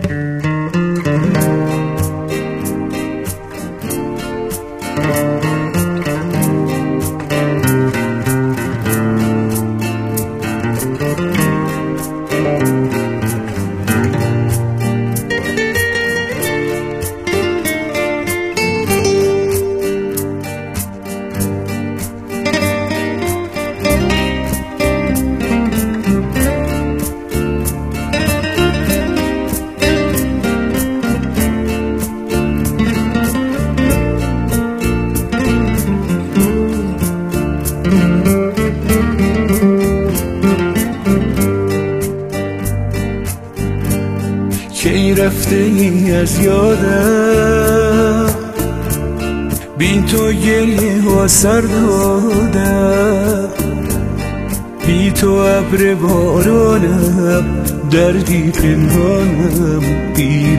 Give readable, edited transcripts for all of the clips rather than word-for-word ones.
کی رفته ای از یادم، بی تو گریه ها سر دادم، بی تو ابر بارانم، دردی پنهانم بی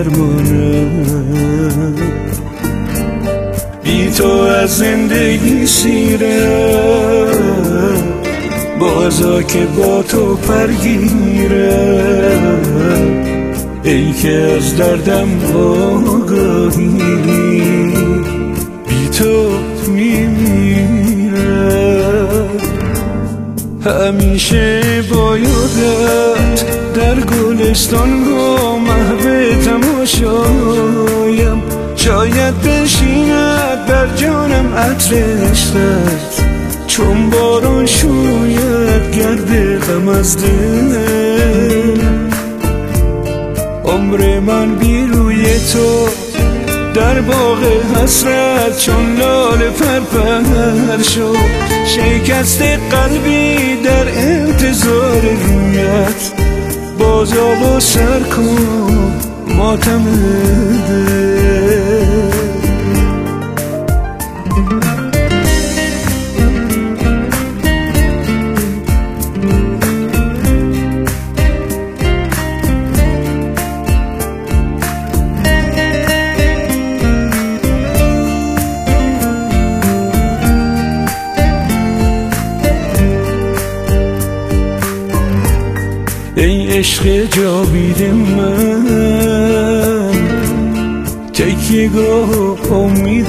درمانم، بی تو از زندگی سیرم، بازا که با تو پرگیرم، ای که از دردم آگاهی، بی تو میمیرم. همیشه با یادت در گلستان با محو تماشایم، شاید بنشیند بر جانم عطر عشقت، چون باران شوید گرد غم از دل. عمر من بی روی تو در باغ حسرت چون لاله پرپر شد، شکست قلبی در انتظار رویت، بازا و سر کن ماتم دل. ای عشق جاوید من، تکیه‌گاه امید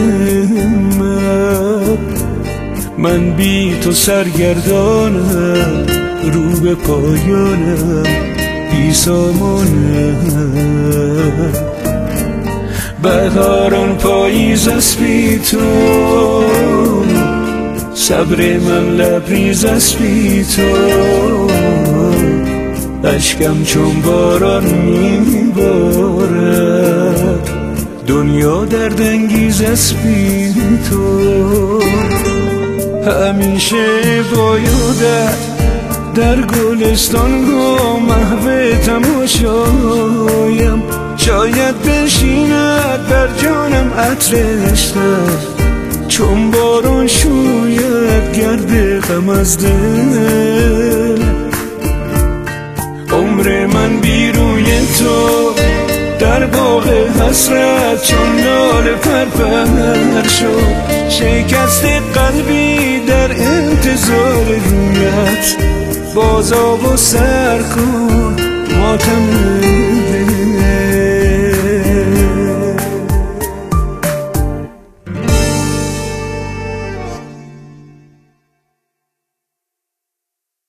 من بی تو سرگردانم، رو به پایانم بی سامانم. بهاران پاییز است بی تو، صبر من لبریز است بی تو، اشکم چون باران میبارد، دنیا دردانگیز است بی تو. همیشه با یادت در گلستان با محو تماشایم، شاید بنشیند بر جانم عطر عشقت، چون باران شوید گرد غم از دل. عمر من بی روی تو در باغ حسرت چون لاله پرپر شد، شکست قلبی در انتظار رویت، بازا و سر کن ماتم